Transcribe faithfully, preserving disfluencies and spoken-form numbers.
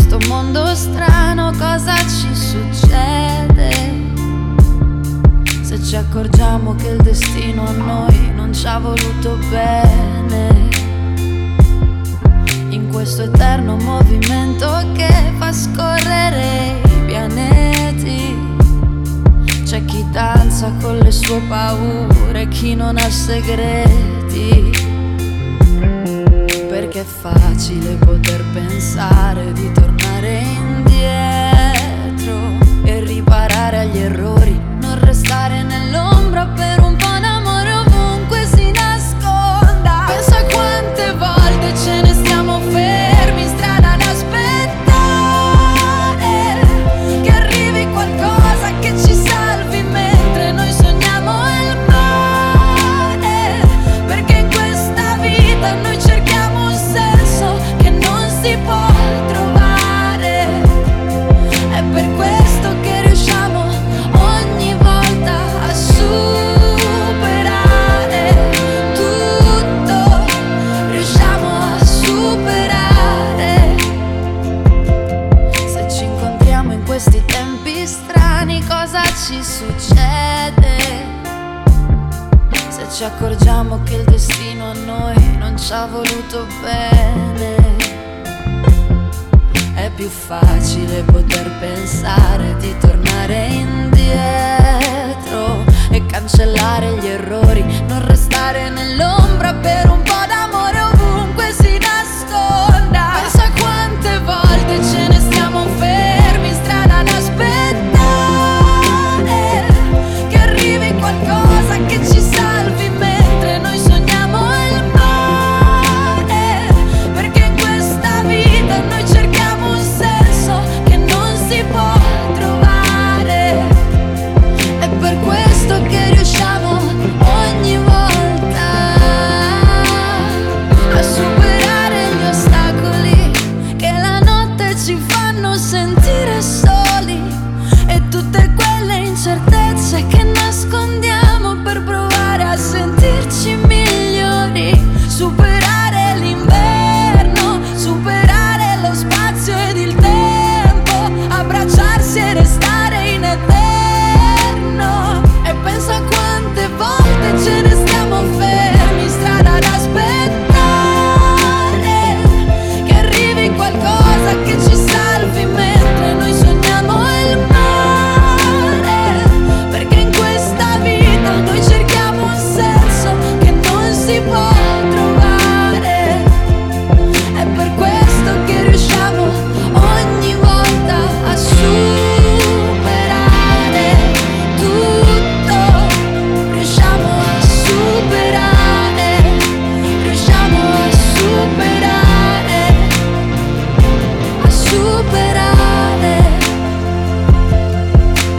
questo mondo strano cosa ci succede? Se ci accorgiamo che il destino a noi non ci ha voluto bene, in questo eterno movimento che fa scorrere i pianeti, c'è chi danza con le sue paure, chi non ha segreti. Perché è facile poter pensare di tornare indietro e riparare agli errori, non restare nell'ombra per un po' d'amore ovunque si nasconda. Pensa quante volte ce ne stiamo fermi in strada ad aspettare che arrivi qualcosa che ci salvi mentre noi sogniamo il mare. Perché in questa vita noi cerchiamo un senso che non si può trovare. È per questo che riusciamo ogni volta a superare tutto, riusciamo a superare. Se ci incontriamo in questi tempi strani cosa ci succede? Se ci accorgiamo che il destino a noi non ci ha voluto bene, è più facile poter pensare di tornare indietro e cancellare gli errori, non restare nell'ombra per un po' d'amore ovunque si nasconda. Pensa quante volte ce ne stiamo fermi in strada ad aspettare che arrivi qualcosa che ci salvi mentre noi sogniamo il mare. Perché in questa vita noi cerchiamo un senso che non si può trovare. È per questo che riusciamo ogni volta a superare gli ostacoli che la notte ci fanno sentire